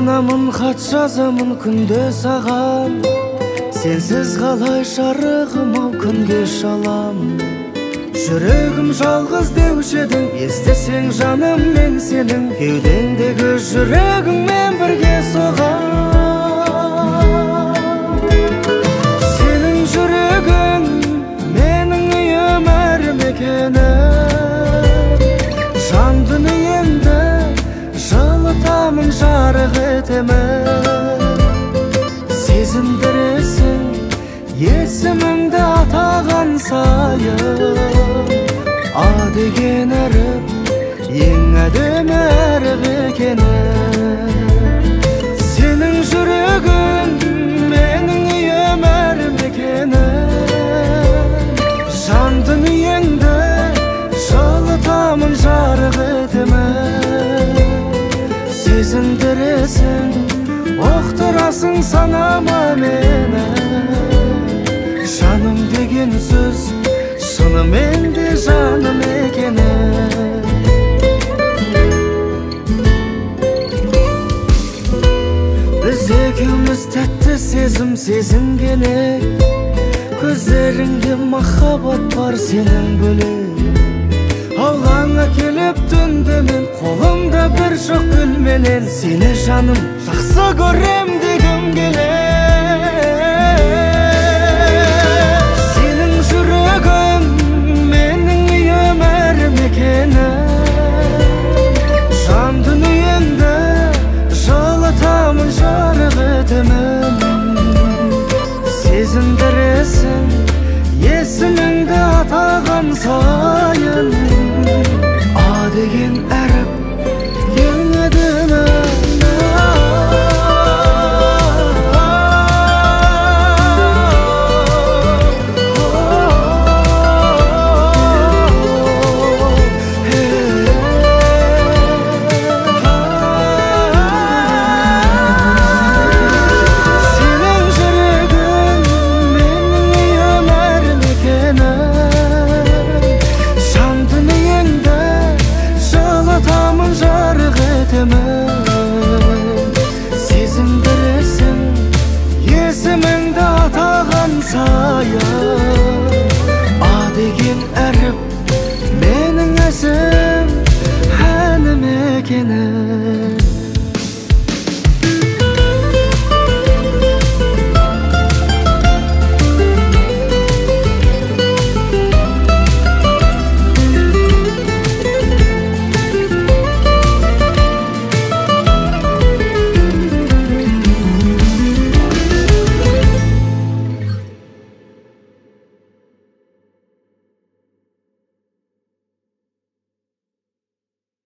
Сағынамын, хат жазамын күнде саған, сенсіз қалай жарығым ау күнге шалам. Жүрегім жалғыз деуші едің, естесең жаным мен сенің, кеудеңдегі жүрегіңмен бірге соғам. Сенің жүрегің менің үйім әр мекенім, жан дүниемді жылытамын, жарық етемін. Сезіндіресің есіміңді атаған сайын, А деген әріп ең әдемі әріп екенін. Сенің жүрегің менің үйім әр мекенім, жан дүниеңді жылытамын, жарық етемін. Сезіндіресің, оқтырасың санама мені, жаным деген сөз шынымен де жаным екені. Біз екеуміз тәтті сезім сезінгенек, көздеріңде махаббат бар сенің бөлек. Аулаңа келіп түнде мен қолымда бір шоқ гүлменен, сені жаным жақсы көрем дегім келер. Сенің жүрегің менің үйім әр мекенім, жан дүниемді жылытамын, жарық етемін. Сезіндіресің есіміңді атаған сайын, А деген әріп ең әдемі. Сезіндіресің есіміңді атаған сайын, А деген әріп менің әсем әнім екені.